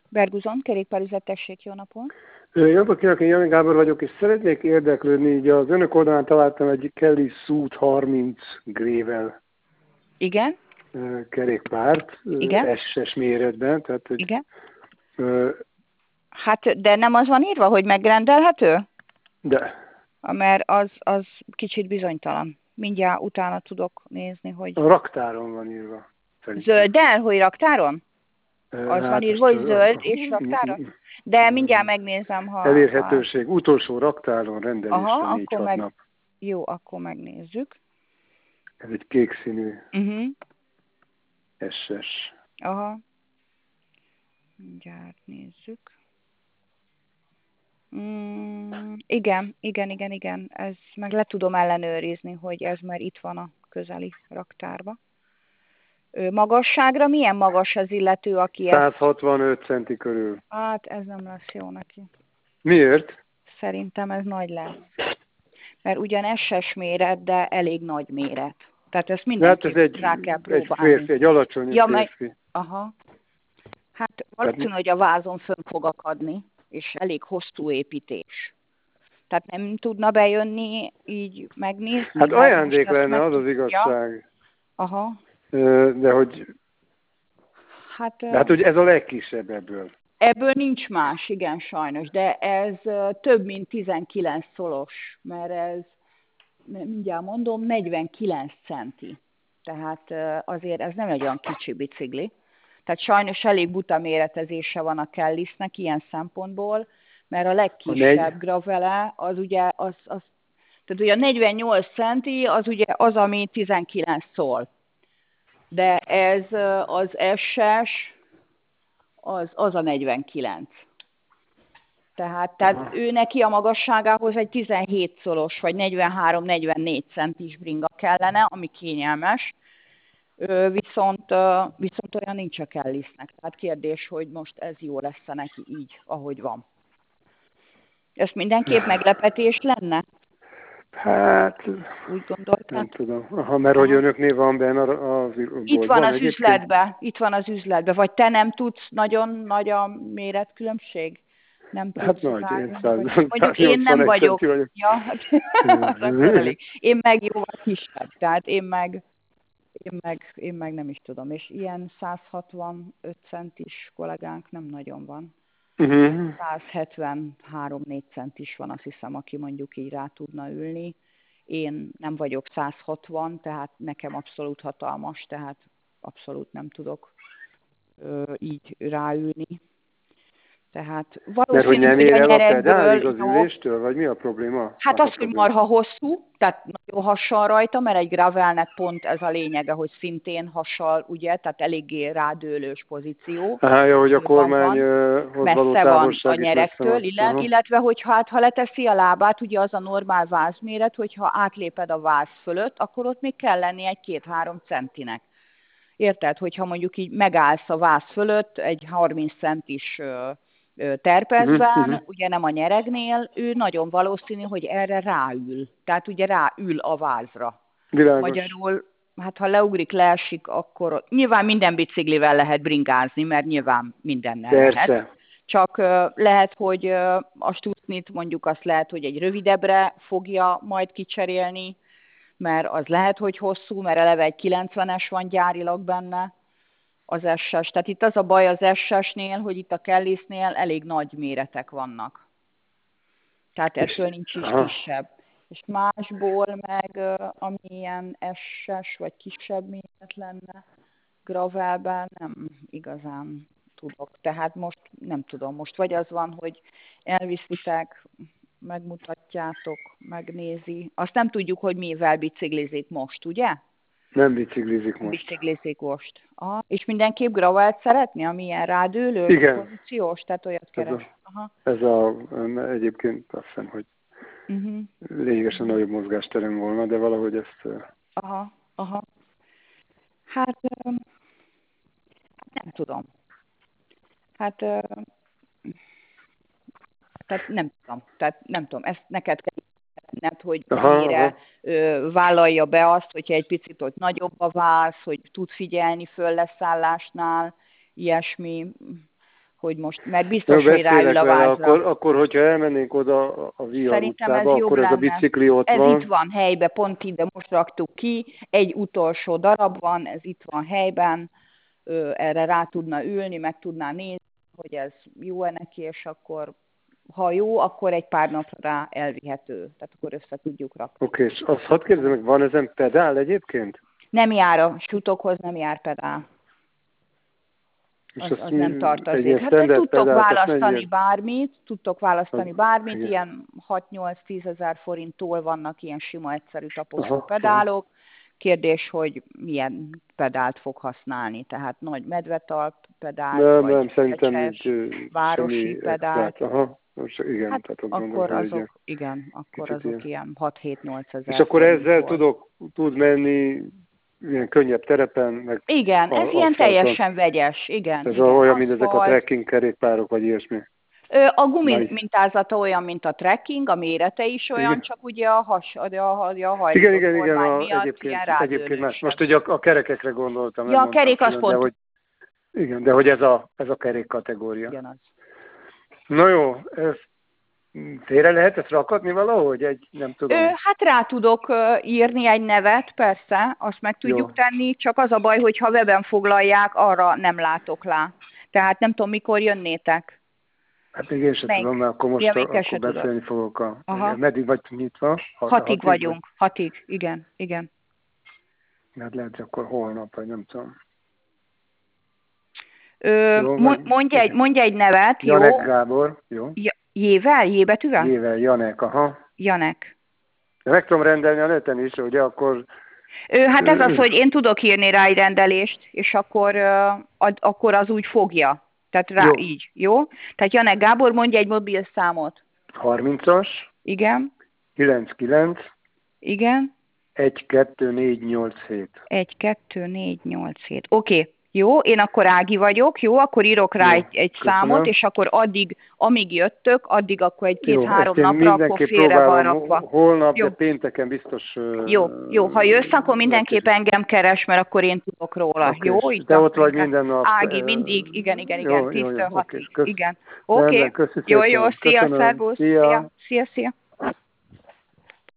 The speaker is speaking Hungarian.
Berguzon, kerékpárüzlet, tessék, jó napot! Jó napot kívánok, én Jani Gábor vagyok, és szeretnék érdeklődni, így az önök oldalán találtam egy Kelly Suit 30 Gravel Igen? kerékpárt, Igen? SS méretben, tehát hogy... Igen? Hát, de nem az van írva, hogy megrendelhető? De. Mert az kicsit bizonytalan. Mindjárt utána tudok nézni, hogy... A raktáron van írva. Szerintem. Zölddel, hogy raktáron? Az Hát van írva, hogy zöld és raktáron? De mindjárt megnézem, ha... Elérhetőség, utolsó raktáron rendelésre Aha, 4-6 nap. Jó, akkor megnézzük. Ez egy kék színű SS. Aha. Mindjárt nézzük. Igen. Ez meg le tudom ellenőrizni, hogy ez már itt van a közeli raktárba. Magasságra milyen magas az illető, aki 165 centi körül. Hát ez nem lesz jó neki. Miért? Szerintem ez nagy lesz. Mert ugyan SS méret, de elég nagy méret. Tehát ezt mindenképp rá kell próbálni. Egy férfi, egy alacsony férfi. Aha. Hát valószínű, hogy a vázon fönn fog akadni, és elég hosszú építés. Tehát nem tudna bejönni, így megnézni? Hát ajándék lenne, az az igazság. Aha. De hogy... Hát, hogy ez a legkisebb ebből. Ebből nincs más, igen, sajnos, de ez több mint 19 szolos, mert ez, mindjárt mondom, 49 centi. Tehát azért ez nem egy olyan kicsi bicikli. Tehát sajnos elég buta méretezése van a Kellisnek ilyen szempontból, mert a legkisebb gravele az ugye, tehát ugye a 48 centi az ugye az, ami 19 szól. De ez az SS, az a 49. Tehát ő neki a magasságához egy 17 szolos, vagy 43-44 centis bringa kellene, ami kényelmes. Viszont olyan nincs a Kellisnek. Tehát kérdés, hogy most ez jó lesz neki így, ahogy van. Ez mindenképp meglepetés lenne? Hát, úgy gondoltad? Nem tudom. Aha, mert hogy önöknél van benne az boltban. Itt van az üzletben. Vagy te nem tudsz nagyon nagy a méretkülönbség? Nem tudsz hát nagy, mondjuk én nem vagyok. Ja, hát, én meg jóval kisebb. Tehát én meg nem is tudom. És ilyen 165 centis kollégánk nem nagyon van. 173-4 centis van, azt hiszem, aki mondjuk így rá tudna ülni. Én nem vagyok 160, tehát nekem abszolút hatalmas, tehát abszolút nem tudok így ráülni. Tehát valószínű, mert hogy nem ér el a pedál az üléstől, vagy mi a probléma? Hát az, hogy marha hosszú, tehát nagyon hasonl rajta, mert egy gravelnek pont ez a lényege, hogy szintén hasonl, ugye, tehát eléggé rádőlős pozíció. Jó, hogy a kormányhoz való távolság van a nyerektől, illetve hogy ha leteszi a lábát, ugye az a normál vázméret, hogyha átléped a váz fölött, akkor ott még kell lenni egy 2-3 centinek. Érted, hogyha mondjuk így megállsz a váz fölött egy 30 centis terpezben, ugye nem a nyeregnél, ő nagyon valószínű, hogy erre ráül. Tehát ugye ráül a vázra. Világos. Magyarul, hát ha leugrik, leesik, akkor nyilván minden biciklivel lehet bringázni, mert nyilván mindennel lehet. Csak lehet, hogy a stucnit mondjuk azt lehet, hogy egy rövidebbre fogja majd kicserélni, mert az lehet, hogy hosszú, mert eleve egy 90-es van gyárilag benne, az SS. Tehát itt az a baj az SS-nél, hogy itt a Kellisnél elég nagy méretek vannak. Tehát ettől nincs is kisebb. És másból meg, ami ilyen SS vagy kisebb méret lenne, gravelben nem igazán tudok. Tehát most nem tudom. Most vagy az van, hogy elviszitek, megmutatjátok, megnézi. Azt nem tudjuk, hogy mivel biciklizik most, ugye? Nem biciklizik most. Biciklizik most. Aha. És mindenképp gravelt szeretni, ami ilyen rádőlő? Igen. Pozíciós, tehát olyat keres. Ez egyébként azt hiszem, hogy lényegesen nagyobb mozgásterem volna, de valahogy ezt... Aha. Hát nem tudom. Tehát nem tudom. Ezt neked kell ismerned, hogy mennyire vállalja be azt, hogyha egy picit ott nagyobb a váz, hogy tud figyelni föl leszállásnál, ilyesmi. hogy most, mert biztos, hogy ráül a vele, vázra. akkor, hogyha elmennénk oda a Vihar Szerintem ez utcába, jobb akkor ez a lenne. bicikli ott Ez van. itt van helyben, pont ide most raktuk ki, egy utolsó darab van, ez itt van helyben, erre rá tudna ülni, meg tudná nézni, hogy ez jó-e neki, és akkor, ha jó, akkor egy pár napra rá elvihető. Tehát akkor össze tudjuk rakni. Oké, és azt hadd kérdezem meg, van ezen pedál egyébként? Nem jár a sútokhoz, nem jár pedál. Az nem tartozik. Hát tudtok választani bármit, ilyen 6-8-10 ezer forinttól vannak ilyen sima, egyszerű taposó pedálok. Kérdés, hogy milyen pedált fog használni, tehát nagy medvetalp pedált, nem, szerintem városi pedált. Igen, hát tehát akkor azok, azok ilyen 6-7-8 ezer. És akkor ezzel tud menni ilyen könnyebb terepen, meg igen, ez ilyen teljesen vegyes, igen. Ez olyan, mint ezek a trekking kerékpárok, vagy ilyesmi. A gumi mintázata olyan, mint a trekking, a mérete is olyan, igen. Csak ugye a hajlított kormány miatt ilyen egyébként más. Most ugye a kerekekre gondoltam. Ja, a kerék az pont. Igen, de hogy ez a kerék kategória. Igen, az. Na jó, félre lehet ezt rakatni valahogy? Nem tudom. Hát rá tudok írni egy nevet, persze, azt meg tudjuk tenni, csak az a baj, hogy ha weben foglalják, arra nem látok rá. Tehát nem tudom, mikor jönnétek. Hát még én sem tudom, mert akkor most akkor beszélni fogok. Meddig vagy nyitva? 6-ig vagyunk. 6-ig, igen. Hát lehet, hogy akkor holnap, vagy nem tudom. Mondj egy nevet, jó? Janek Gábor, jó? J betűvel? J-vel, Janek, Janek. Meg tudom rendelni a neten is, ugye akkor... Hát ez az, hogy én tudok írni rá egy rendelést, és akkor az úgy fogja. Tehát rá így, jó? Tehát Janek Gábor, mondja egy mobil számot. 30-as. Igen. 99. Igen. 12487. 12487. Oké. Jó, én akkor Ági vagyok, jó, akkor írok rá egy számot, és akkor amíg jöttök, addig akkor egy 2-3 napra akkor félre van rakva. Holnap, de pénteken biztos... Jó, ha jössz, akkor mindenképp engem keres, mert akkor én tudok róla, jó? Így te ott vagy minden nap. Ági, mindig, igen, 10-től 6-ig, igen. Oké. Jó, szia, szervusz, szia.